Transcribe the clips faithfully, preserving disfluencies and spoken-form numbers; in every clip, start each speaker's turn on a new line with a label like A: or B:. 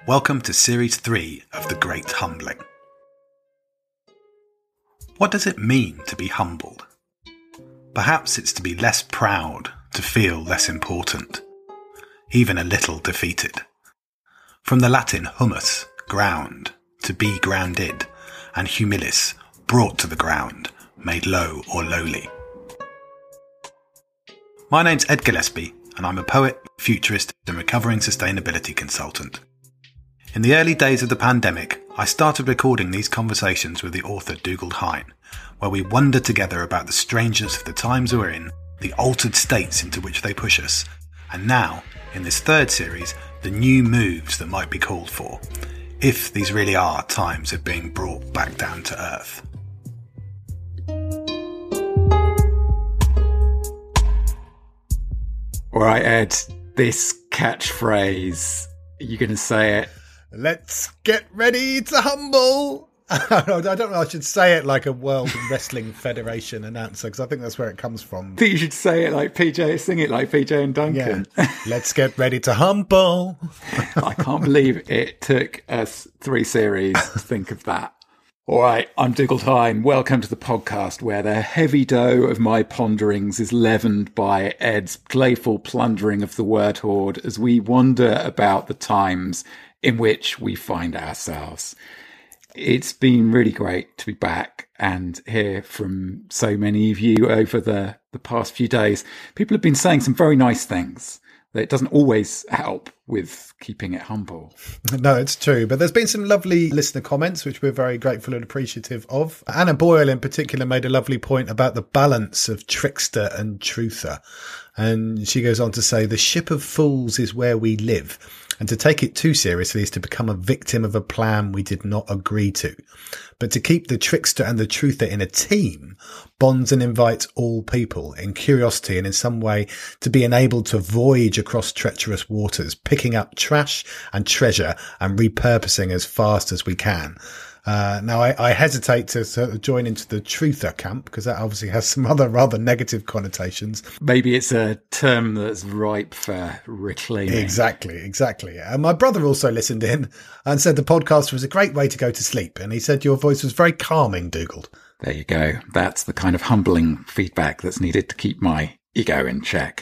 A: Welcome to Series three of The Great Humbling. What does it mean to be humbled? Perhaps it's to be less proud, to feel less important, even a little defeated. From the Latin humus, ground, to be grounded, and humilis, brought to the ground, made low or lowly. My name's Ed Gillespie, and I'm a poet, futurist, and recovering sustainability consultant. In the early days of the pandemic, I started recording these conversations with the author Dugald Hine, where we wonder together about the strangeness of the times we're in, the altered states into which they push us, and now, in this third series, the new moves that might be called for, if these really are times of being brought back down to earth.
B: All right, Ed, this catchphrase, are you going to say it?
C: Let's get ready to humble. I don't know, I should say it like a World Wrestling Federation announcer, because I think that's where it comes from.
B: I think you should say it like P J, sing it like P J and Duncan.
C: Yeah. Let's get ready to humble.
B: I can't believe it took us three series to think of that. All right, I'm Dugald Hine. Welcome to the podcast where the heavy dough of my ponderings is leavened by Ed's playful plundering of the word hoard as we wonder about the times in which we find ourselves. It's been really great to be back and hear from so many of you over the, the past few days. People have been saying some very nice things. It doesn't always help with keeping it humble.
C: No, it's true. But there's been some lovely listener comments, which we're very grateful and appreciative of. Anna Boyle in particular made a lovely point about the balance of trickster and truther. And she goes on to say, the ship of fools is where we live. And to take it too seriously is to become a victim of a plan we did not agree to. But to keep the trickster and the truther in a team bonds and invites all people in curiosity and in some way to be enabled to voyage across treacherous waters, picking up trash and treasure and repurposing as fast as we can. Uh, now, I, I hesitate to sort of join into the truther camp because that obviously has some other rather negative connotations.
B: Maybe it's a term that's ripe for reclaiming.
C: Exactly, exactly. And my brother also listened in and said the podcast was a great way to go to sleep. And he said your voice was very calming, Dugald.
B: There you go. That's the kind of humbling feedback that's needed to keep my ego in check.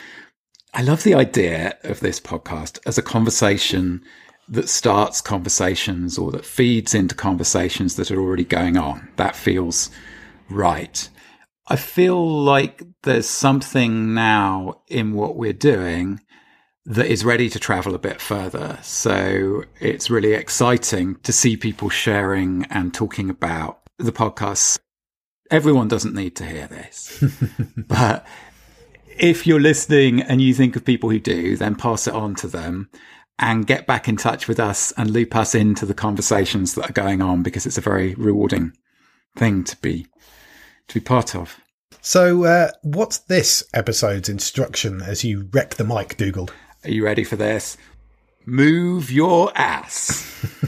B: I love the idea of this podcast as a conversation that starts conversations or that feeds into conversations that are already going on. That feels right. I feel like there's something now in what we're doing that is ready to travel a bit further. So it's really exciting to see people sharing and talking about the podcast. Everyone doesn't need to hear this, but if you're listening and you think of people who do, then pass it on to them. And get back in touch with us and loop us into the conversations that are going on, because it's a very rewarding thing to be to be part of.
C: So, uh, what's this episode's instruction as you wreck the mic, Dugald?
B: Are you ready for this? Move your ass.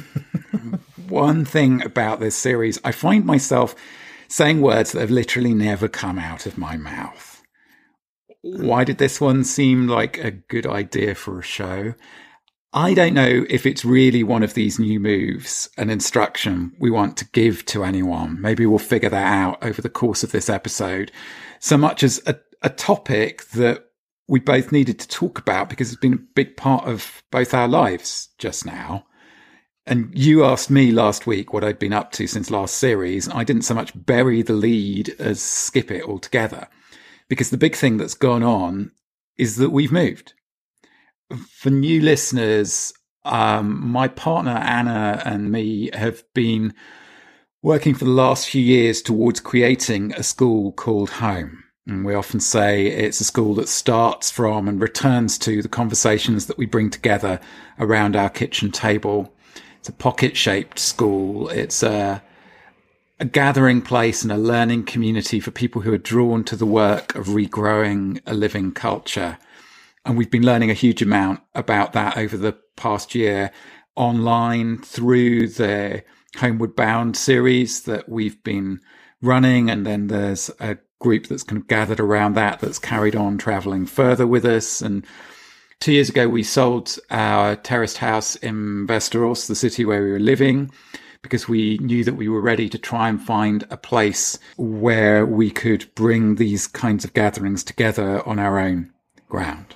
B: One thing about this series, I find myself saying words that have literally never come out of my mouth. Why did this one seem like a good idea for a show? I don't know if it's really one of these new moves, an instruction we want to give to anyone. Maybe we'll figure that out over the course of this episode, so much as a, a topic that we both needed to talk about because it's been a big part of both our lives just now. And you asked me last week what I'd been up to since last series. I didn't so much bury the lead as skip it altogether, because the big thing that's gone on is that we've moved. For new listeners, um, my partner Anna and me have been working for the last few years towards creating a school called Home. And we often say it's a school that starts from and returns to the conversations that we bring together around our kitchen table. It's a pocket-shaped school. It's a, a gathering place and a learning community for people who are drawn to the work of regrowing a living culture. And we've been learning a huge amount about that over the past year online through the Homeward Bound series that we've been running. And then there's a group that's kind of gathered around that, that's carried on traveling further with us. And Two years ago, we sold our terraced house in Västerås, the city where we were living, because we knew that we were ready to try and find a place where we could bring these kinds of gatherings together on our own ground.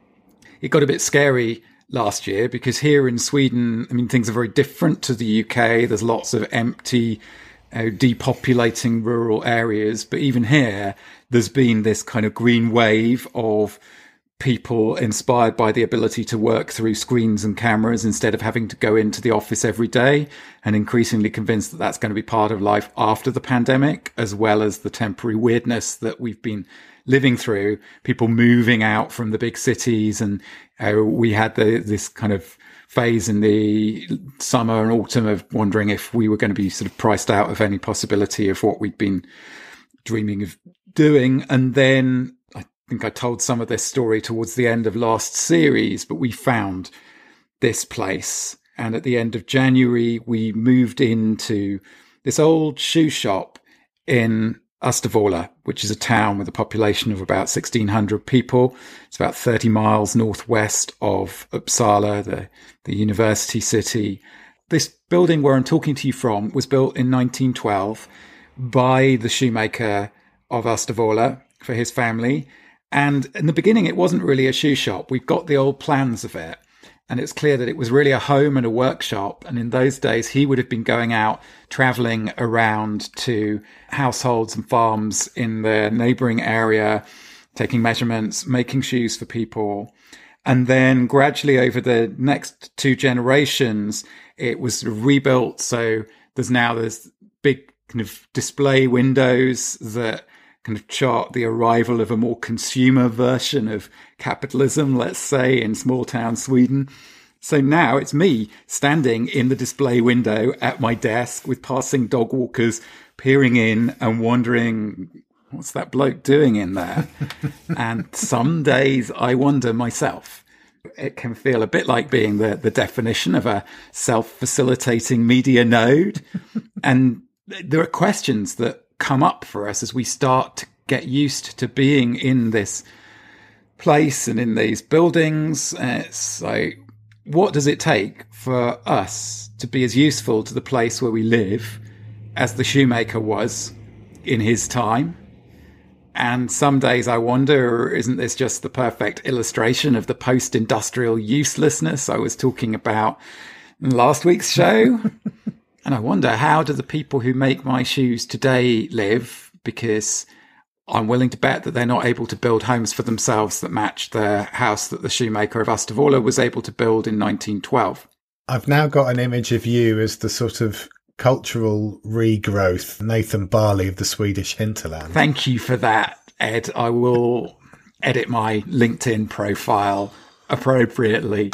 B: It got a bit scary last year because here in Sweden, I mean, things are very different to the U K. There's lots of empty, uh, depopulating rural areas. But even here, there's been this kind of green wave of people inspired by the ability to work through screens and cameras instead of having to go into the office every day, and increasingly convinced that that's going to be part of life after the pandemic, as well as the temporary weirdness that we've been living through, people moving out from the big cities. And uh, we had the, this kind of phase in the summer and autumn of wondering if we were going to be sort of priced out of any possibility of what we'd been dreaming of doing. And then I think I told some of this story towards the end of last series, but we found this place. And at the end of January, we moved into this old shoe shop in Östervåla, which is a town with a population of about sixteen hundred people. It's about thirty miles northwest of Uppsala, the, the university city. This building where I'm talking to you from was built in nineteen twelve by the shoemaker of Östervåla for his family. And in the beginning, it wasn't really a shoe shop. We've got the old plans of it. And it's clear that it was really a home and a workshop. And in those days, he would have been going out, traveling around to households and farms in the neighboring area, taking measurements, making shoes for people. And then gradually over the next two generations, it was sort of rebuilt. So there's now this big kind of display windows that kind of chart the arrival of a more consumer version of capitalism, let's say, in small town Sweden. So now it's me standing in the display window at my desk with passing dog walkers peering in and wondering, what's that bloke doing in there? And some days I wonder myself. It can feel a bit like being the, the definition of a self-facilitating media node. And there are questions that come up for us as we start to get used to being in this place and in these buildings. And it's like, what does it take for us to be as useful to the place where we live as the shoemaker was in his time? And some days I wonder, isn't this just the perfect illustration of the post-industrial uselessness I was talking about in last week's show? And I wonder, how do the people who make my shoes today live? Because I'm willing to bet that they're not able to build homes for themselves that match the house that the shoemaker of Östervåla was able to build in nineteen twelve.
C: I've now got an image of you as the sort of cultural regrowth Nathan Barley of the Swedish hinterland.
B: Thank you for that, Ed. I will edit my LinkedIn profile appropriately.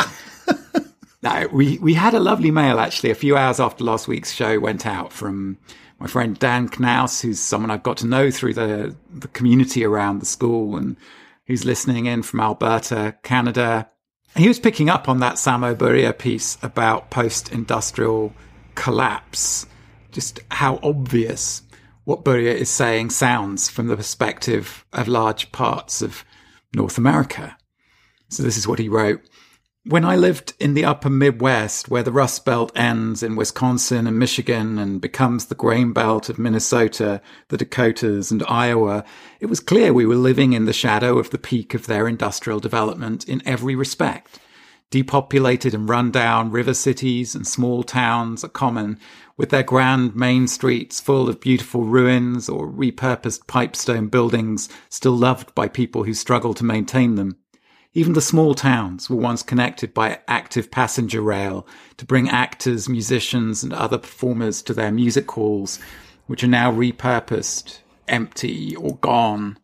B: No, we, we had a lovely mail, actually, a few hours after last week's show went out from my friend Dan Knaus, who's someone I've got to know through the, the community around the school and who's listening in from Alberta, Canada. He was picking up on that Samo Börje piece about post-industrial collapse, just how obvious what Börje is saying sounds from the perspective of large parts of North America. So this is what he wrote. When I lived in the upper Midwest, where the Rust Belt ends in Wisconsin and Michigan and becomes the grain belt of Minnesota, the Dakotas and Iowa, it was clear we were living in the shadow of the peak of their industrial development in every respect. Depopulated and run-down river cities and small towns are common, with their grand main streets full of beautiful ruins or repurposed pipestone buildings still loved by people who struggle to maintain them. Even the small towns were once connected by active passenger rail to bring actors, musicians, and other performers to their music halls, which are now repurposed, empty, or gone.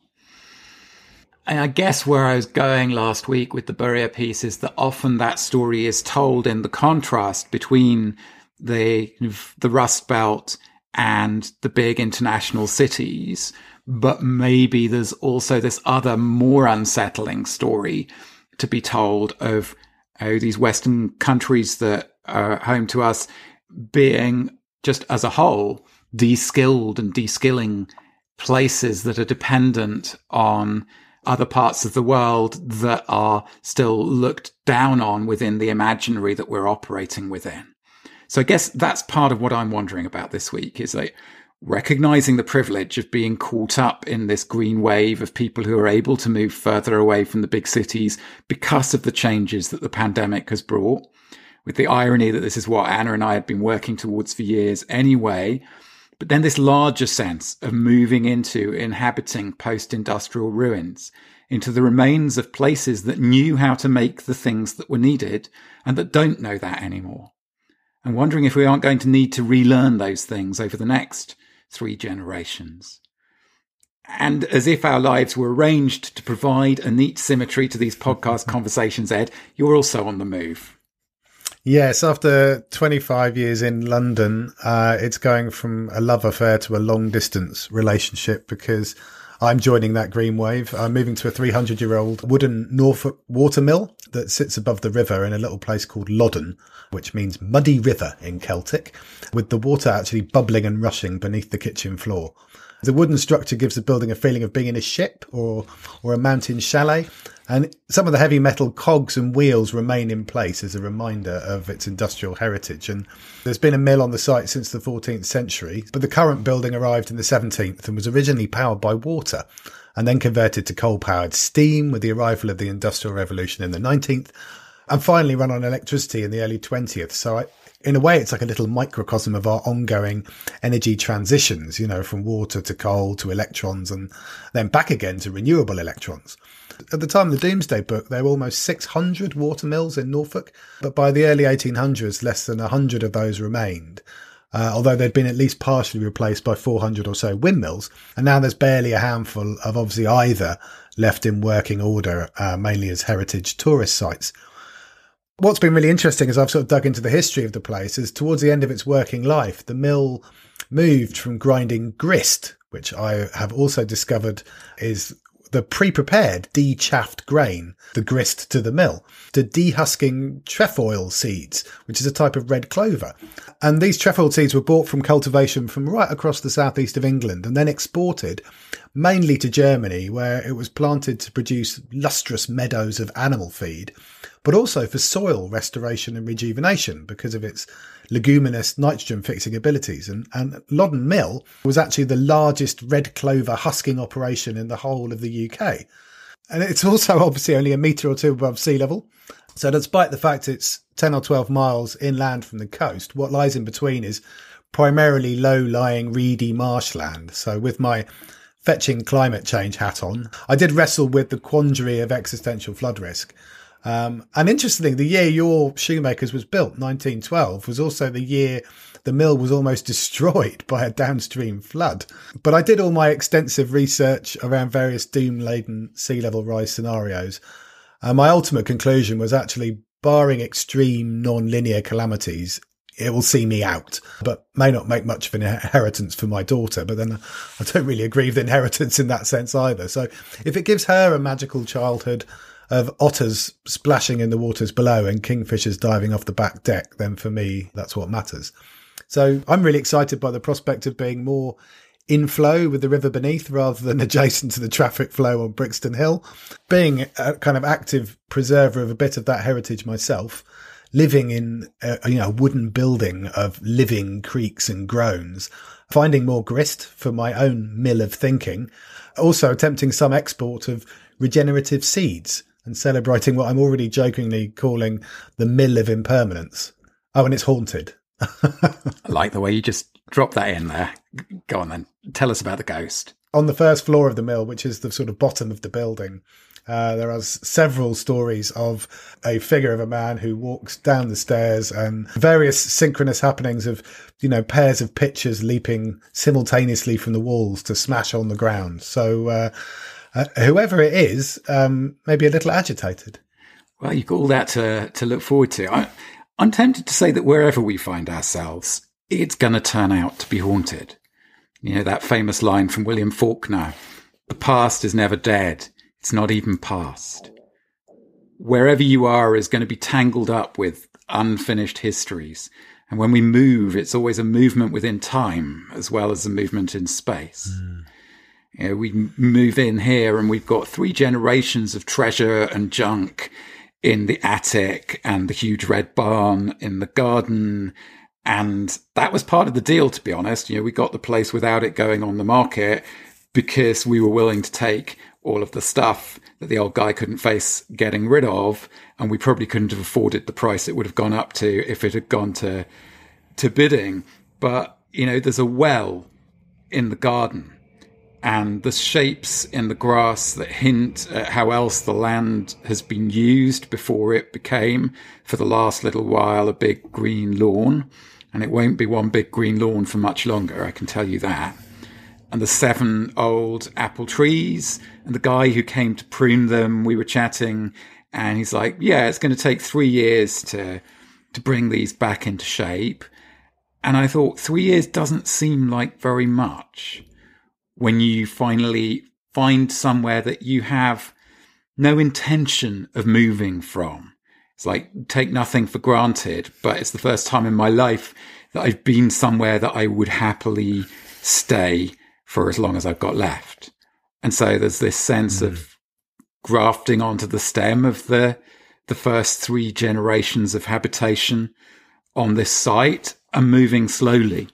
B: And I guess where I was going last week with the Börje piece is that often that story is told in the contrast between the, the Rust Belt and the big international cities. But maybe there's also this other more unsettling story to be told of oh, these Western countries that are home to us being, just as a whole, de-skilled and de-skilling places that are dependent on other parts of the world that are still looked down on within the imaginary that we're operating within. So I guess that's part of what I'm wondering about this week, is like recognizing the privilege of being caught up in this green wave of people who are able to move further away from the big cities because of the changes that the pandemic has brought, with the irony that this is what Anna and I had been working towards for years anyway. But then this larger sense of moving into inhabiting post-industrial ruins, into the remains of places that knew how to make the things that were needed and that don't know that anymore. And wondering if we aren't going to need to relearn those things over the next three generations. And as if our lives were arranged to provide a neat symmetry to these podcast conversations, Ed, you're also on the move.
C: Yes, after twenty-five years in London, uh, it's going from a love affair to a long distance relationship, because I'm joining that green wave. I'm moving to a three hundred year old wooden Norfolk water mill that sits above the river in a little place called Loddon, which means muddy river in Celtic, with the water actually bubbling and rushing beneath the kitchen floor. The wooden structure gives the building a feeling of being in a ship or or a mountain chalet, and some of the heavy metal cogs and wheels remain in place as a reminder of its industrial heritage. And there's been a mill on the site since the fourteenth century, but the current building arrived in the seventeenth and was originally powered by water and then converted to coal-powered steam with the arrival of the Industrial Revolution in the nineteenth, and finally run on electricity in the early twentieth. So I, in a way, it's like a little microcosm of our ongoing energy transitions, you know, from water to coal to electrons and then back again to renewable electrons. At the time of the Doomsday Book, there were almost six hundred water mills in Norfolk, but by the early eighteen hundreds, less than one hundred of those remained, uh, although they'd been at least partially replaced by four hundred or so windmills. And now there's barely a handful of obviously either left in working order, uh, mainly as heritage tourist sites. What's been really interesting as I've sort of dug into the history of the place is towards the end of its working life, the mill moved from grinding grist, which I have also discovered is the pre-prepared de-chaffed grain, the grist to the mill, to dehusking trefoil seeds, which is a type of red clover. And these trefoil seeds were bought from cultivation from right across the southeast of England and then exported mainly to Germany, where it was planted to produce lustrous meadows of animal feed, but also for soil restoration and rejuvenation because of its leguminous nitrogen fixing abilities. And, and Loddon Mill was actually the largest red clover husking operation in the whole of the U K. And it's also obviously only a metre or two above sea level. So despite the fact it's ten or twelve miles inland from the coast, what lies in between is primarily low-lying reedy marshland. So with my fetching climate change hat on, I did wrestle with the quandary of existential flood risk. Um, and interestingly, the year your Shoemakers was built, nineteen twelve, was also the year the mill was almost destroyed by a downstream flood. But I did all my extensive research around various doom-laden sea level rise scenarios. And my ultimate conclusion was actually, barring extreme non-linear calamities, it will see me out, but may not make much of an inheritance for my daughter. But then I don't really agree with inheritance in that sense either. So if it gives her a magical childhood of otters splashing in the waters below and kingfishers diving off the back deck, then for me, that's what matters. So I'm really excited by the prospect of being more in flow with the river beneath rather than adjacent to the traffic flow on Brixton Hill. Being a kind of active preserver of a bit of that heritage myself, living in a, you know, a wooden building of living creaks and groans, finding more grist for my own mill of thinking, also attempting some export of regenerative seeds and celebrating what I'm already jokingly calling the mill of impermanence. Oh, and it's haunted.
B: I like the way you just dropped that in there. Go on then. Tell us about the ghost.
C: On the first floor of the mill, which is the sort of bottom of the building, uh, there are several stories of a figure of a man who walks down the stairs and various synchronous happenings of, you know, pairs of pitchers leaping simultaneously from the walls to smash on the ground. So, uh, Uh, whoever it is, um, may be a little agitated.
B: Well, you've got all that to, to look forward to. I, I'm tempted to say that wherever we find ourselves, it's going to turn out to be haunted. You know, that famous line from William Faulkner, the past is never dead. It's not even past. Wherever you are is going to be tangled up with unfinished histories. And when we move, it's always a movement within time as well as a movement in space. Mm. You know, we move in here and we've got three generations of treasure and junk in the attic and the huge red barn in the garden. And that was part of the deal, to be honest. You know, we got the place without it going on the market because we were willing to take all of the stuff that the old guy couldn't face getting rid of. And we probably couldn't have afforded the price it would have gone up to if it had gone to, to bidding. But, you know, there's a well in the garden and the shapes in the grass that hint at how else the land has been used before it became, for the last little while, a big green lawn. And it won't be one big green lawn for much longer, I can tell you that. And the seven old apple trees, and the guy who came to prune them, we were chatting, and he's like, yeah, it's going to take three years to to bring these back into shape. And I thought, three years doesn't seem like very much when you finally find somewhere that you have no intention of moving from. It's like, take nothing for granted, but it's the first time in my life that I've been somewhere that I would happily stay for as long as I've got left. And so there's this sense mm. of grafting onto the stem of the the first three generations of habitation on this site and moving slowly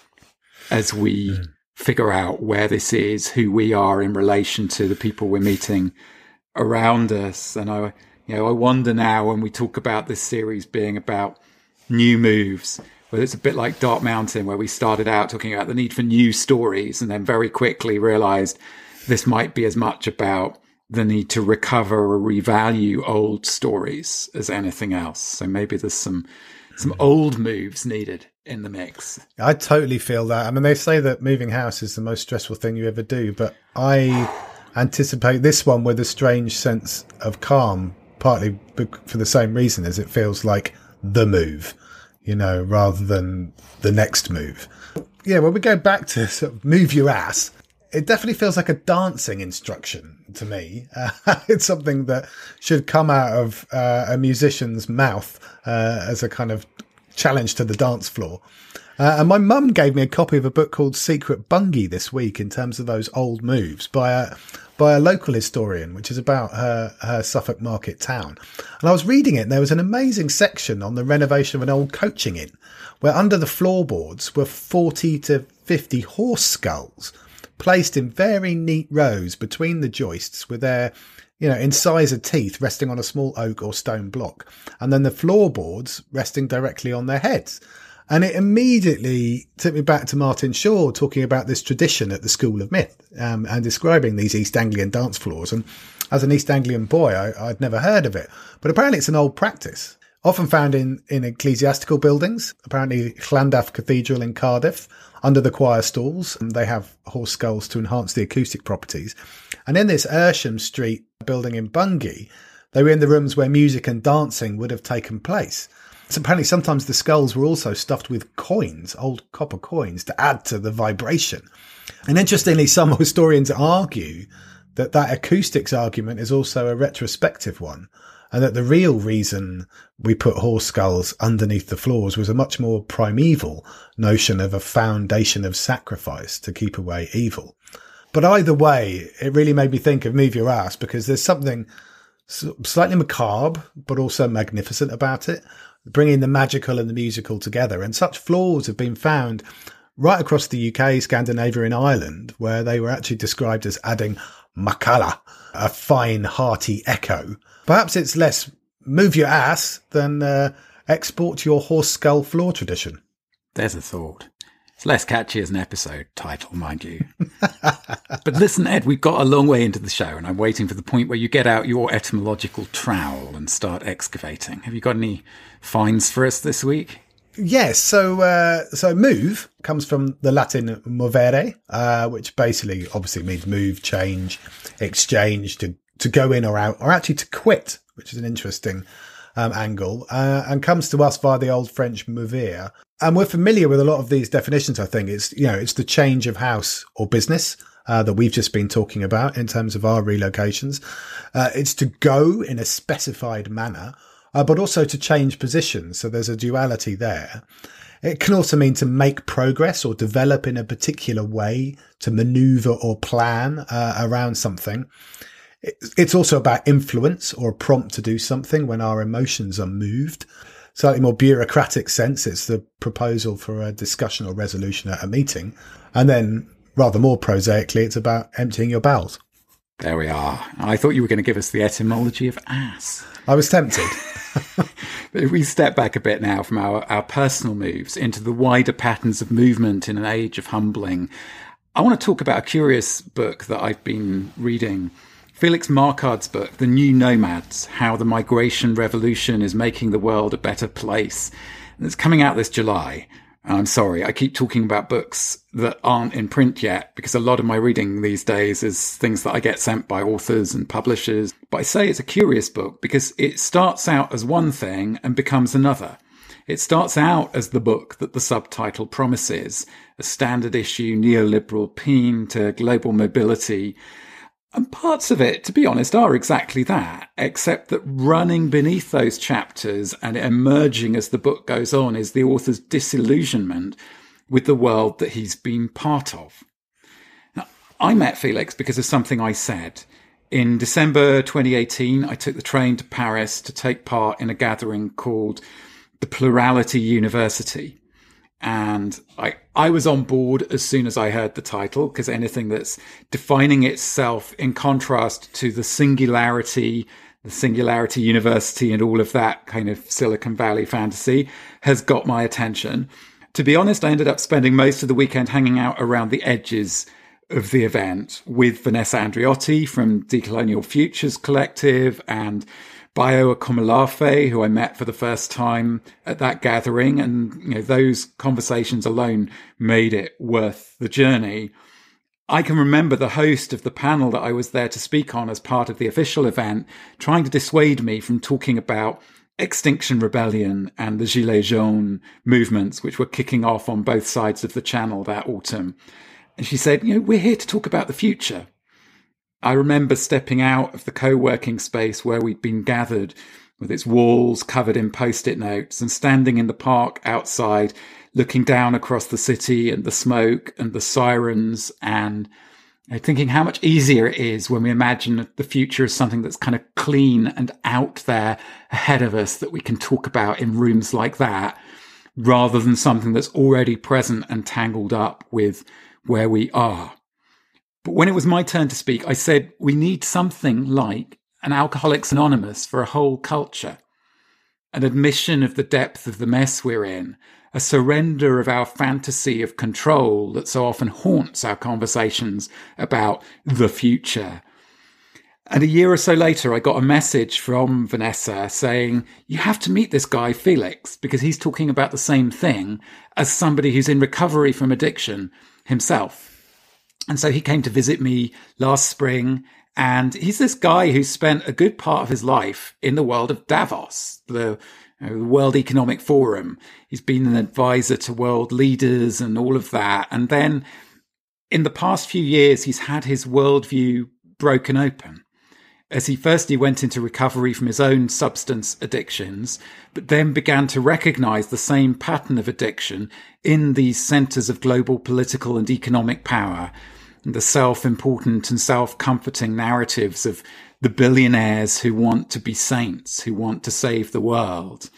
B: as we mm. figure out where this is, who we are in relation to the people we're meeting around us. And I, you know, I wonder now when we talk about this series being about new moves, whether it's a bit like Dark Mountain, where we started out talking about the need for new stories and then very quickly realized this might be as much about the need to recover or revalue old stories as anything else. So maybe there's some some old moves needed in the mix.
C: I totally feel that. I mean, they say that moving house is the most stressful thing you ever do, but I anticipate this one with a strange sense of calm, partly for the same reason, as it feels like the move, you know, rather than the next move. Yeah, when we go back to sort of move your ass, it definitely feels like a dancing instruction to me. Uh, it's something that should come out of uh, a musician's mouth uh, as a kind of challenge to the dance floor. Uh, and my mum gave me a copy of a book called Secret Bungee this week in terms of those old moves by a by a local historian, which is about her, her Suffolk Market town. And I was reading it and there was an amazing section on the renovation of an old coaching inn where under the floorboards were forty to fifty horse skulls placed in very neat rows between the joists with their, you know, incisor teeth resting on a small oak or stone block, and then the floorboards resting directly on their heads. And it immediately took me back to Martin Shaw talking about this tradition at the School of Myth um, and describing these East Anglian dance floors. And as an East Anglian boy, I, I'd never heard of it, but apparently it's an old practice, often found in, in ecclesiastical buildings. Apparently Llandaff Cathedral in Cardiff, under the choir stalls, they have horse skulls to enhance the acoustic properties. And in this Ersham Street building in Bungay, they were in the rooms where music and dancing would have taken place. So apparently sometimes the skulls were also stuffed with coins, old copper coins, to add to the vibration. And interestingly, some historians argue that that acoustics argument is also a retrospective one, and that the real reason we put horse skulls underneath the floors was a much more primeval notion of a foundation of sacrifice to keep away evil. But either way, it really made me think of Move Your Ass, because there's something slightly macabre, but also magnificent about it, bringing the magical and the musical together. And such floors have been found right across the U K, Scandinavia and Ireland, where they were actually described as adding makala, a fine, hearty echo. Perhaps it's less move your ass than uh, export your horse skull floor tradition.
B: There's a thought. It's less catchy as an episode title, mind you. But listen, Ed, we've got a long way into the show, and I'm waiting for the point where you get out your etymological trowel and start excavating. Have you got any finds for us this week?
C: Yes, so uh, so move comes from the Latin movere, uh, which basically obviously means move, change, exchange, to, to go in or out, or actually to quit, which is an interesting um, angle, uh, and comes to us via the old French mouvir. And we're familiar with a lot of these definitions, I think. It's, you know, it's the change of house or business uh, that we've just been talking about in terms of our relocations. Uh, it's to go in a specified manner, uh, but also to change positions. So there's a duality there. It can also mean to make progress or develop in a particular way, to maneuver or plan uh, around something. It's also about influence or a prompt to do something when our emotions are moved. Slightly more bureaucratic sense, it's the proposal for a discussion or resolution at a meeting. And then, rather more prosaically, it's about emptying your bowels.
B: There we are. I thought you were going to give us the etymology of ass.
C: I was tempted.
B: But if we step back a bit now from our, our personal moves into the wider patterns of movement in an age of humbling, I want to talk about a curious book that I've been reading. Felix Marquard's book, The New Nomads, How the Migration Revolution is Making the World a Better Place. And it's coming out this July. I'm sorry, I keep talking about books that aren't in print yet because a lot of my reading these days is things that I get sent by authors and publishers. But I say it's a curious book because it starts out as one thing and becomes another. It starts out as the book that the subtitle promises, a standard issue neoliberal peen to global mobility. And parts of it, to be honest, are exactly that, except that running beneath those chapters and emerging as the book goes on is the author's disillusionment with the world that he's been part of. Now, I met Felix because of something I said. In December twenty eighteen, I took the train to Paris to take part in a gathering called the Plurality University. And I, I was on board as soon as I heard the title, because anything that's defining itself in contrast to the singularity, the Singularity University and all of that kind of Silicon Valley fantasy has got my attention. To be honest, I ended up spending most of the weekend hanging out around the edges of the event with Vanessa Andriotti from Decolonial Futures Collective and Bayo Akomolafe, who I met for the first time at that gathering. And, you know, those conversations alone made it worth the journey. I can remember the host of the panel that I was there to speak on as part of the official event trying to dissuade me from talking about Extinction Rebellion and the Gilets Jaunes movements, which were kicking off on both sides of the channel that autumn. And she said, you know, we're here to talk about the future. I remember stepping out of the co-working space where we'd been gathered with its walls covered in post-it notes and standing in the park outside, looking down across the city and the smoke and the sirens and you know, thinking how much easier it is when we imagine the future as something that's kind of clean and out there ahead of us that we can talk about in rooms like that, rather than something that's already present and tangled up with where we are. But when it was my turn to speak, I said, we need something like an Alcoholics Anonymous for a whole culture, an admission of the depth of the mess we're in, a surrender of our fantasy of control that so often haunts our conversations about the future. And a year or so later, I got a message from Vanessa saying, you have to meet this guy, Felix, because he's talking about the same thing as somebody who's in recovery from addiction himself. And so he came to visit me last spring, and he's this guy who spent a good part of his life in the world of Davos, the, you know, the World Economic Forum. He's been an advisor to world leaders and all of that. And then in the past few years, he's had his worldview broken open as he firstly went into recovery from his own substance addictions, but then began to recognize the same pattern of addiction in these centers of global political and economic power, the self-important and self-comforting narratives of the billionaires who want to be saints, who want to save the world.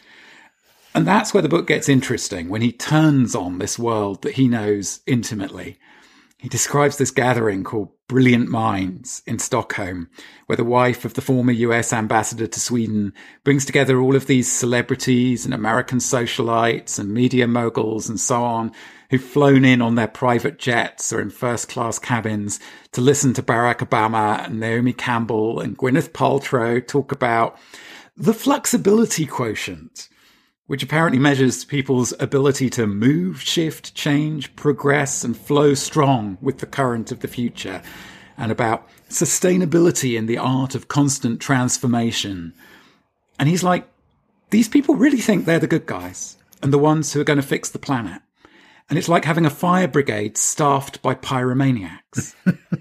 B: And that's where the book gets interesting, when he turns on this world that he knows intimately. He describes this gathering called Brilliant Minds in Stockholm, where the wife of the former U S ambassador to Sweden brings together all of these celebrities and American socialites and media moguls and so on, who've flown in on their private jets or in first-class cabins to listen to Barack Obama and Naomi Campbell and Gwyneth Paltrow talk about the flexibility quotient, which apparently measures people's ability to move, shift, change, progress, and flow strong with the current of the future, and about sustainability in the art of constant transformation. And he's like, these people really think they're the good guys and the ones who are going to fix the planet. And it's like having a fire brigade staffed by pyromaniacs.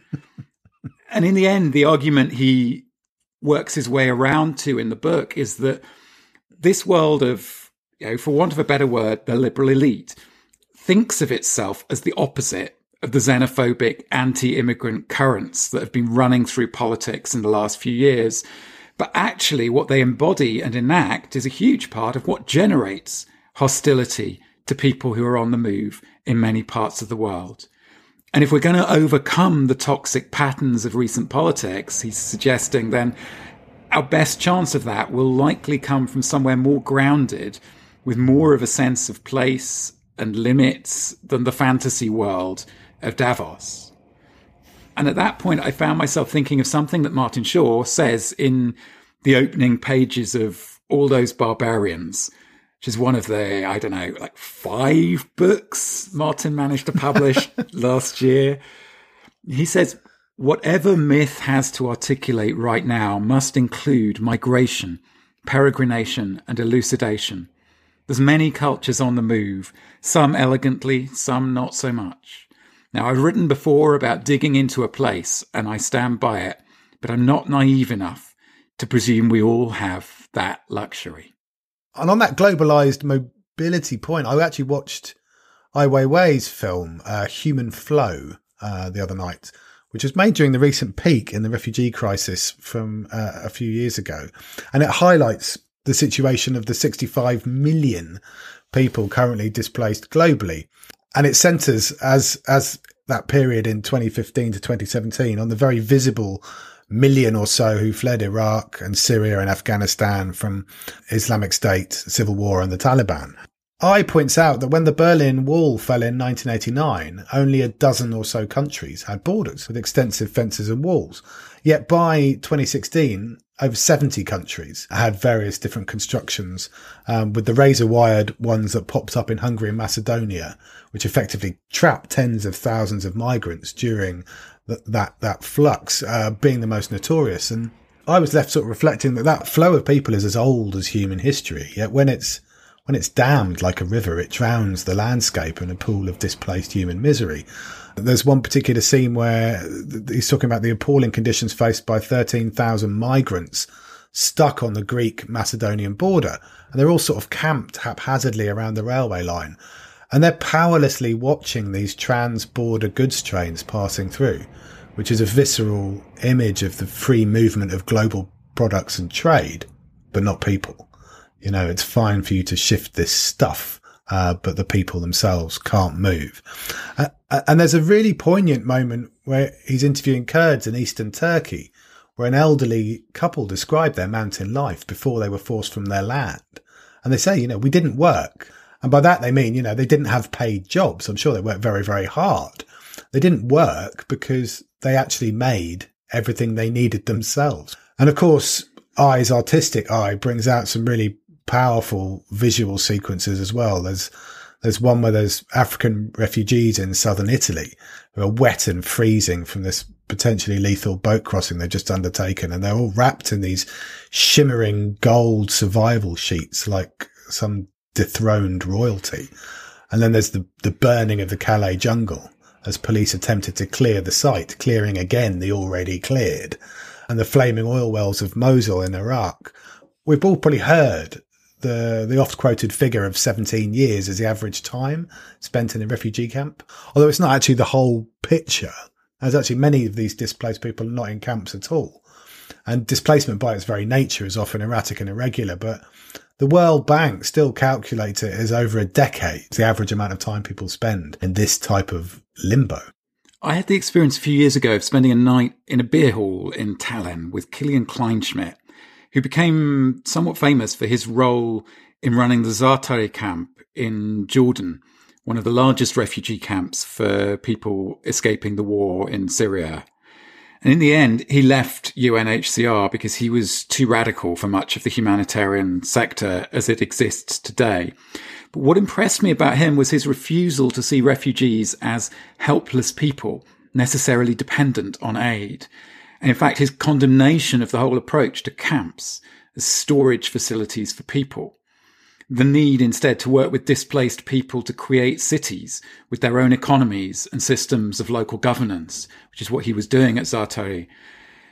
B: And in the end, the argument he works his way around to in the book is that this world of you know, for want of a better word, the liberal elite, thinks of itself as the opposite of the xenophobic anti-immigrant currents that have been running through politics in the last few years. But actually what they embody and enact is a huge part of what generates hostility to people who are on the move in many parts of the world. And if we're going to overcome the toxic patterns of recent politics, he's suggesting, then our best chance of that will likely come from somewhere more grounded, with more of a sense of place and limits than the fantasy world of Davos. And at that point, I found myself thinking of something that Martin Shaw says in the opening pages of All Those Barbarians, which is one of the, I don't know, like five books Martin managed to publish last year. He says, whatever myth has to articulate right now must include migration, peregrination, and elucidation. There's many cultures on the move, some elegantly, some not so much. Now, I've written before about digging into a place, and I stand by it, but I'm not naive enough to presume we all have that luxury.
C: And on that globalised mobility point, I actually watched Ai Weiwei's film, uh, Human Flow, uh, the other night, which was made during the recent peak in the refugee crisis from uh, a few years ago. And it highlights the situation of the sixty-five million people currently displaced globally. And it centres, as as that period in twenty fifteen to twenty seventeen, on the very visible million or so who fled Iraq and Syria and Afghanistan from Islamic State, civil war and the Taliban. Ai points out that when the Berlin Wall fell in nineteen eighty-nine, only a dozen or so countries had borders with extensive fences and walls. Yet by twenty sixteen, over seventy countries had various different constructions, um, with the razor-wired ones that popped up in Hungary and Macedonia, which effectively trapped tens of thousands of migrants during th- that that flux, uh, being the most notorious. And I was left sort of reflecting that that flow of people is as old as human history, yet when it's when it's dammed like a river, it drowns the landscape in a pool of displaced human misery. There's one particular scene where he's talking about the appalling conditions faced by thirteen thousand migrants stuck on the Greek-Macedonian border. And they're all sort of camped haphazardly around the railway line. And they're powerlessly watching these trans-border goods trains passing through, which is a visceral image of the free movement of global products and trade, but not people. You know, it's fine for you to shift this stuff, Uh, but the people themselves can't move. Uh, and there's a really poignant moment where he's interviewing Kurds in eastern Turkey, where an elderly couple described their mountain life before they were forced from their land. And they say, you know, we didn't work. And by that they mean, you know, they didn't have paid jobs. I'm sure they worked very, very hard. They didn't work because they actually made everything they needed themselves. And of course, Ai's artistic eye brings out some really powerful visual sequences as well. There's there's one where there's African refugees in southern Italy who are wet and freezing from this potentially lethal boat crossing they've just undertaken, and they're all wrapped in these shimmering gold survival sheets like some dethroned royalty. And then there's the, the burning of the Calais jungle as police attempted to clear the site, clearing again the already cleared, and the flaming oil wells of Mosul in Iraq. We've all probably heard the the oft-quoted figure of seventeen years as the average time spent in a refugee camp, although it's not actually the whole picture. There's actually many of these displaced people are not in camps at all. And displacement by its very nature is often erratic and irregular, but the World Bank still calculates it as over a decade, the average amount of time people spend in this type of limbo.
B: I had the experience a few years ago of spending a night in a beer hall in Tallinn with Kilian Kleinschmidt, who became somewhat famous for his role in running the Zaatari camp in Jordan, one of the largest refugee camps for people escaping the war in Syria. And in the end, he left U N H C R because he was too radical for much of the humanitarian sector as it exists today. But what impressed me about him was his refusal to see refugees as helpless people, necessarily dependent on aid. And in fact, his condemnation of the whole approach to camps as storage facilities for people. The need instead to work with displaced people to create cities with their own economies and systems of local governance, which is what he was doing at Zaatari.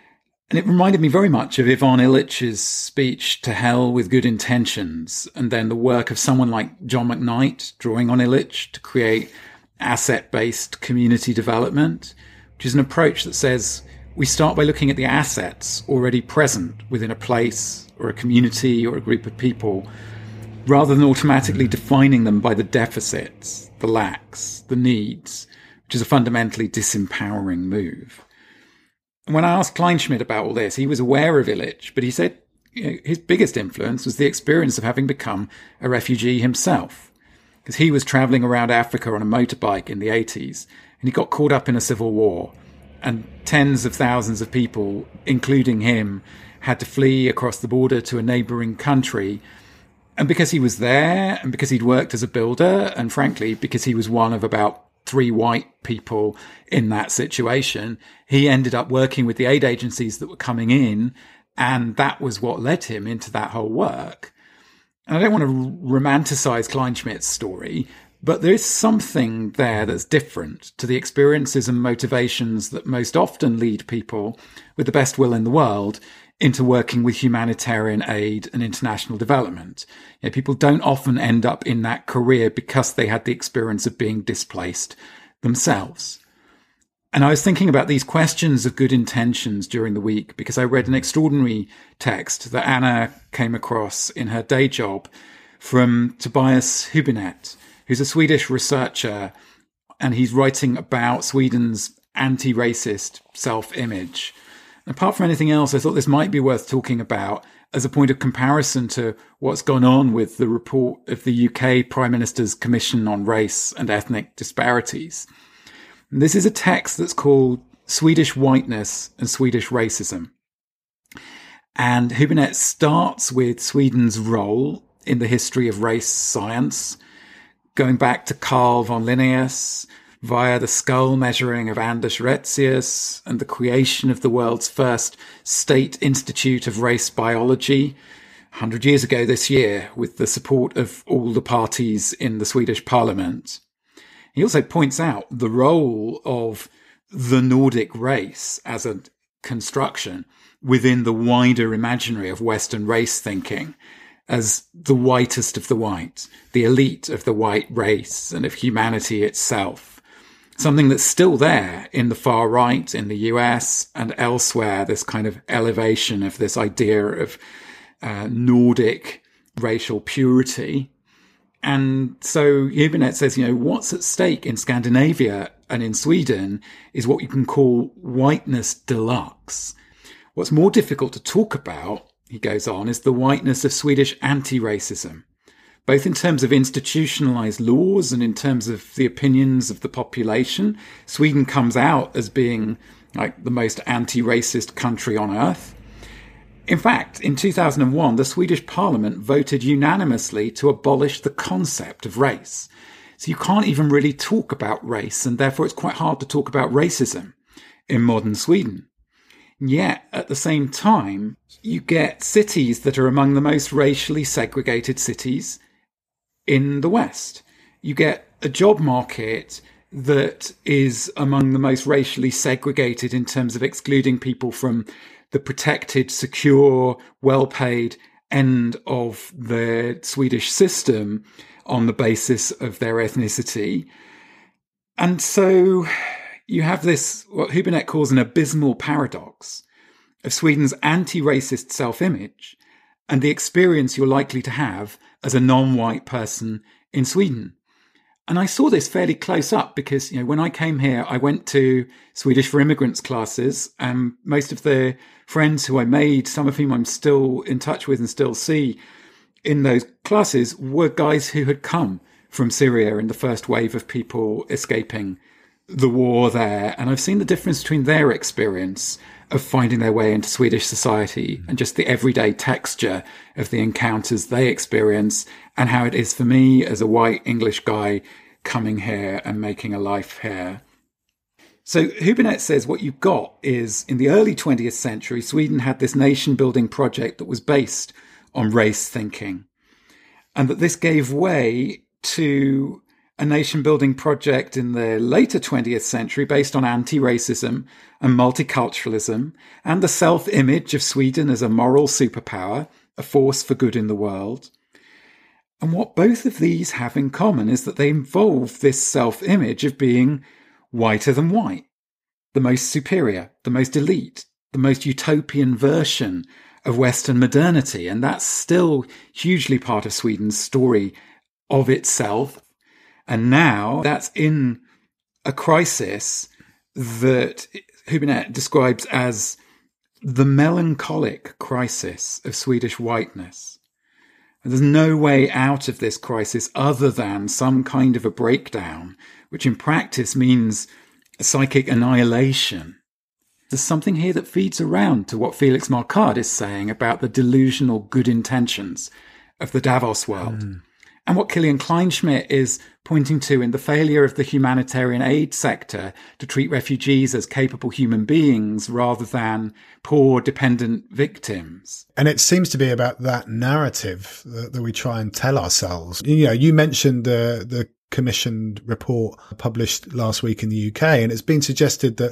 B: And it reminded me very much of Ivan Illich's speech To Hell with Good Intentions, and then the work of someone like John McKnight, drawing on Illich to create asset-based community development, which is an approach that says we start by looking at the assets already present within a place or a community or a group of people, rather than automatically defining them by the deficits, the lacks, the needs, which is a fundamentally disempowering move. And when I asked Kleinschmidt about all this, he was aware of Illich, but he said you know, his biggest influence was the experience of having become a refugee himself, because he was travelling around Africa on a motorbike in the eighties, and he got caught up in a civil war, and tens of thousands of people, including him, had to flee across the border to a neighbouring country. And because he was there, and because he'd worked as a builder, and frankly, because he was one of about three white people in that situation, he ended up working with the aid agencies that were coming in, and that was what led him into that whole work. And I don't want to romanticize Kleinschmidt's story, but there is something there that's different to the experiences and motivations that most often lead people with the best will in the world into working with humanitarian aid and international development. You know, people don't often end up in that career because they had the experience of being displaced themselves. And I was thinking about these questions of good intentions during the week because I read an extraordinary text that Anna came across in her day job from Tobias Hübinette, who's a Swedish researcher, and he's writing about Sweden's anti-racist self-image. Apart from anything else, I thought this might be worth talking about as a point of comparison to what's gone on with the report of the U K Prime Minister's Commission on Race and Ethnic Disparities. And this is a text that's called Swedish Whiteness and Swedish Racism. And Hübinette starts with Sweden's role in the history of race science, going back to Carl von Linnaeus, via the skull measuring of Anders Retzius and the creation of the world's first state institute of race biology one hundred years ago this year with the support of all the parties in the Swedish parliament. He also points out the role of the Nordic race as a construction within the wider imaginary of Western race thinking as the whitest of the white, the elite of the white race and of humanity itself. Something that's still there in the far right, in the U S and elsewhere, this kind of elevation of this idea of uh, Nordic racial purity. And so Hübinette says, you know, what's at stake in Scandinavia and in Sweden is what you can call whiteness deluxe. What's more difficult to talk about, he goes on, is the whiteness of Swedish anti-racism, both in terms of institutionalized laws and in terms of the opinions of the population. Sweden comes out as being like the most anti-racist country on earth. In fact, in two thousand one, the Swedish parliament voted unanimously to abolish the concept of race. So you can't even really talk about race, and therefore it's quite hard to talk about racism in modern Sweden. Yet, at the same time, you get cities that are among the most racially segregated cities in the West. You get a job market that is among the most racially segregated in terms of excluding people from the protected, secure, well-paid end of the Swedish system on the basis of their ethnicity. And so you have this, what Hübinette calls an abysmal paradox of Sweden's anti-racist self-image and the experience you're likely to have as a non-white person in Sweden. And I saw this fairly close up because, you know, when I came here, I went to Swedish for Immigrants classes, and most of the friends who I made, some of whom I'm still in touch with and still see in those classes, were guys who had come from Syria in the first wave of people escaping the war there. And I've seen the difference between their experience of finding their way into Swedish society and just the everyday texture of the encounters they experience, and how it is for me as a white English guy coming here and making a life here. So Hübinette says what you've got is, in the early twentieth century, Sweden had this nation-building project that was based on race thinking, and that this gave way to a nation-building project in the later twentieth century based on anti-racism and multiculturalism and the self-image of Sweden as a moral superpower, a force for good in the world. And what both of these have in common is that they involve this self-image of being whiter than white, the most superior, the most elite, the most utopian version of Western modernity. And that's still hugely part of Sweden's story of itself. And now that's in a crisis that Hübinette describes as the melancholic crisis of Swedish whiteness. And there's no way out of this crisis other than some kind of a breakdown, which in practice means psychic annihilation. There's something here that feeds around to what Felix Marcard is saying about the delusional good intentions of the Davos world. Mm. And what Kilian Kleinschmidt is pointing to in the failure of the humanitarian aid sector to treat refugees as capable human beings rather than poor, dependent victims.
C: And it seems to be about that narrative that, that we try and tell ourselves. You know, you mentioned the, the commissioned report published last week in the U K, and it's been suggested that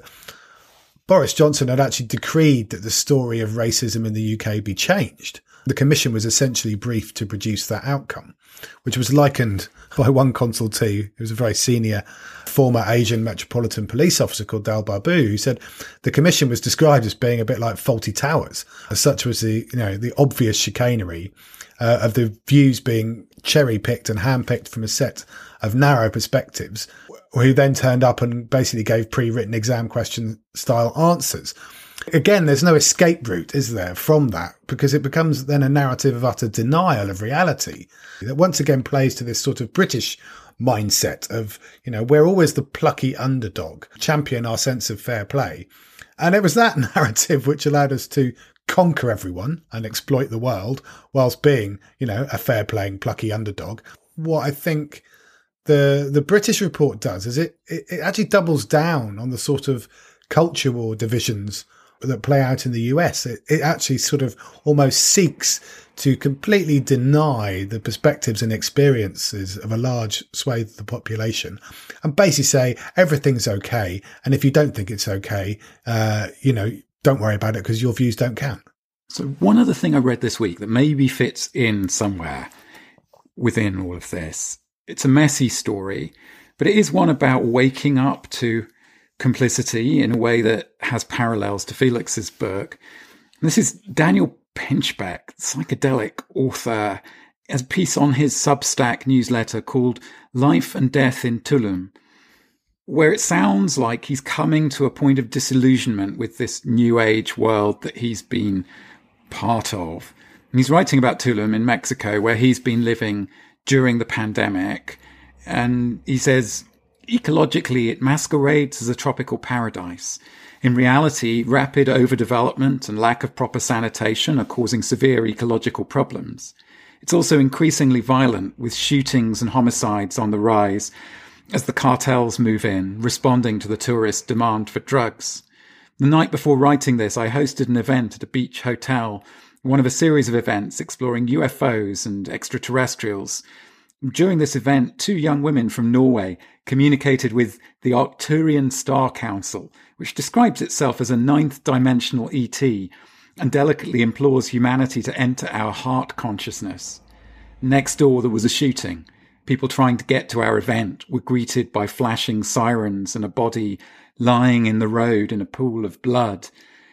C: Boris Johnson had actually decreed that the story of racism in the U K be changed. The commission was essentially briefed to produce that outcome, which was likened by one consultee, who was a very senior former Asian Metropolitan Police officer called Dal Babu, who said the commission was described as being a bit like Fawlty Towers. As such was the, you know, the obvious chicanery uh, of the views being cherry-picked and hand-picked from a set of narrow perspectives, who then turned up and basically gave pre-written exam question style answers. Again, there's no escape route, is there, from that? Because it becomes then a narrative of utter denial of reality that once again plays to this sort of British mindset of, you know, we're always the plucky underdog, champion our sense of fair play. And it was that narrative which allowed us to conquer everyone and exploit the world whilst being, you know, a fair playing, plucky underdog. What I think the the British report does is it, it, it actually doubles down on the sort of culture war divisions that play out in the U S. It, it actually sort of almost seeks to completely deny the perspectives and experiences of a large swathe of the population and basically say everything's okay. And if you don't think it's okay, uh, you know, don't worry about it because your views don't count.
B: So one other thing I read this week that maybe fits in somewhere within all of this, it's a messy story, but it is one about waking up to complicity in a way that has parallels to Felix's book. And this is Daniel Pinchbeck, psychedelic author, has a piece on his Substack newsletter called Life and Death in Tulum, where it sounds like he's coming to a point of disillusionment with this new age world that he's been part of. And he's writing about Tulum in Mexico, where he's been living during the pandemic. And he says, ecologically, it masquerades as a tropical paradise. In reality, rapid overdevelopment and lack of proper sanitation are causing severe ecological problems. It's also increasingly violent, with shootings and homicides on the rise as the cartels move in, responding to the tourist demand for drugs. The night before writing this, I hosted an event at a beach hotel, one of a series of events exploring U F Os and extraterrestrials. During this event, two young women from Norway communicated with the Arcturian Star Council, which describes itself as a ninth dimensional E T and delicately implores humanity to enter our heart consciousness. Next door, there was a shooting. People trying to get to our event were greeted by flashing sirens and a body lying in the road in a pool of blood.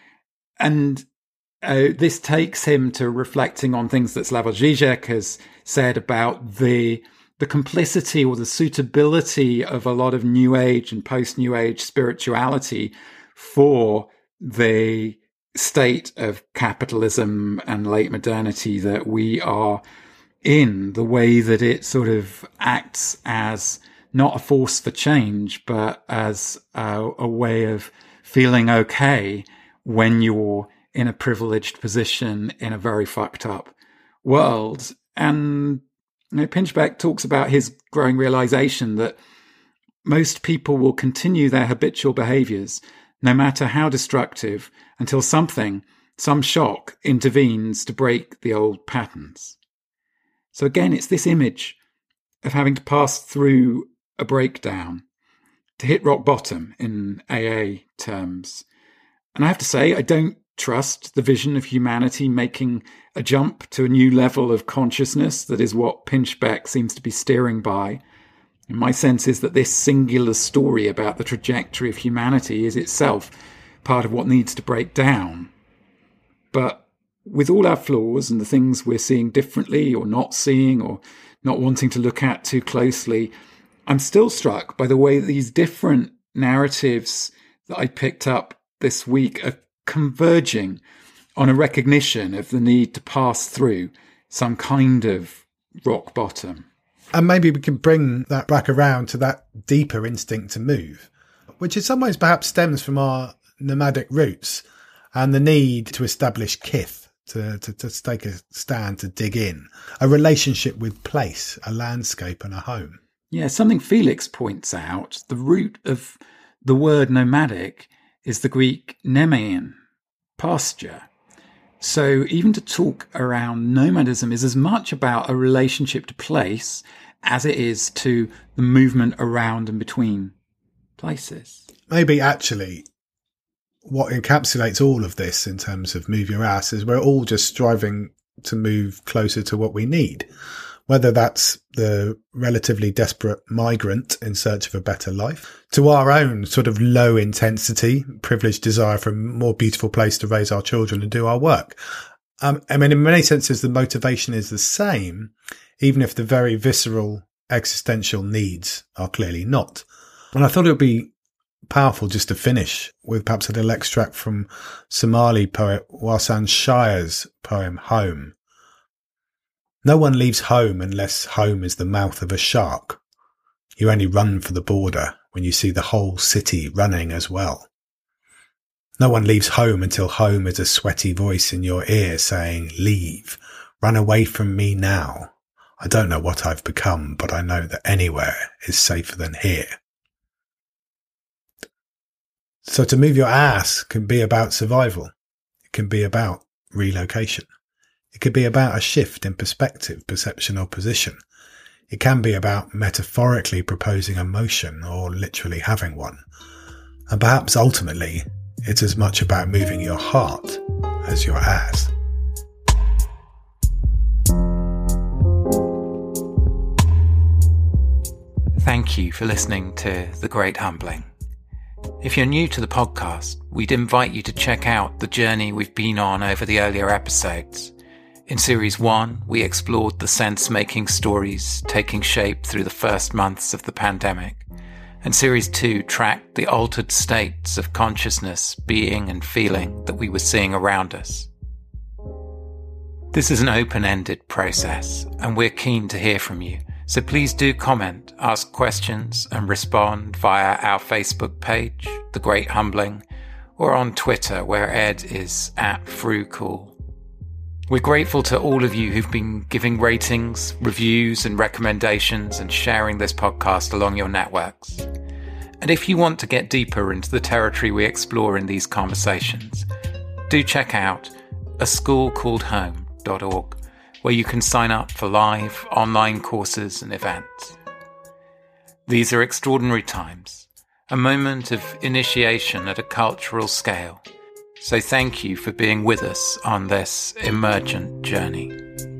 B: And uh, this takes him to reflecting on things that Slavoj Žižek has said about the the complicity or the suitability of a lot of New Age and post-New Age spirituality for the state of capitalism and late modernity that we are in, the way that it sort of acts as not a force for change, but as a, a way of feeling okay when you're in a privileged position in a very fucked up world. And you know, Pinchbeck talks about his growing realization that most people will continue their habitual behaviors, no matter how destructive, until something, some shock, intervenes to break the old patterns. So again, it's this image of having to pass through a breakdown, to hit rock bottom in A A terms. And I have to say, I don't trust the vision of humanity making a jump to a new level of consciousness that is what Pinchbeck seems to be steering by. And my sense is that this singular story about the trajectory of humanity is itself part of what needs to break down. But with all our flaws and the things we're seeing differently or not seeing or not wanting to look at too closely, I'm still struck by the way that these different narratives that I picked up this week are converging on a recognition of the need to pass through some kind of rock bottom.
C: And maybe we can bring that back around to that deeper instinct to move, which in some ways perhaps stems from our nomadic roots and the need to establish kith, to, to, to take a stand, to dig in, a relationship with place, a landscape and a home.
B: Yeah, something Felix points out, the root of the word nomadic is the Greek nemein, pasture. So even to talk around nomadism is as much about a relationship to place as it is to the movement around and between places.
C: Maybe actually what encapsulates all of this in terms of move your ass is we're all just striving to move closer to what we need. Whether that's the relatively desperate migrant in search of a better life, to our own sort of low intensity, privileged desire for a more beautiful place to raise our children and do our work. Um, I mean, in many senses, the motivation is the same, even if the very visceral existential needs are clearly not. And I thought it would be powerful just to finish with perhaps a little extract from Somali poet Warsan Shire's poem, Home. No one leaves home unless home is the mouth of a shark. You only run for the border when you see the whole city running as well. No one leaves home until home is a sweaty voice in your ear saying, leave, run away from me now. I don't know what I've become, but I know that anywhere is safer than here. So to move your ass can be about survival. It can be about relocation. It could be about a shift in perspective, perception or position. It can be about metaphorically proposing a motion or literally having one. And perhaps ultimately, it's as much about moving your heart as your ass.
D: Thank you for listening to The Great Humbling. If you're new to the podcast, we'd invite you to check out the journey we've been on over the earlier episodes. In Series one, we explored the sense-making stories taking shape through the first months of the pandemic. And Series two tracked the altered states of consciousness, being and feeling that we were seeing around us. This is an open-ended process, and we're keen to hear from you. So please do comment, ask questions, and respond via our Facebook page, The Great Humbling, or on Twitter, where Ed is at FruCool. We're grateful to all of you who've been giving ratings, reviews, and recommendations and sharing this podcast along your networks. And if you want to get deeper into the territory we explore in these conversations, do check out a school called home dot org, where you can sign up for live online courses and events. These are extraordinary times, a moment of initiation at a cultural scale. So thank you for being with us on this emergent journey.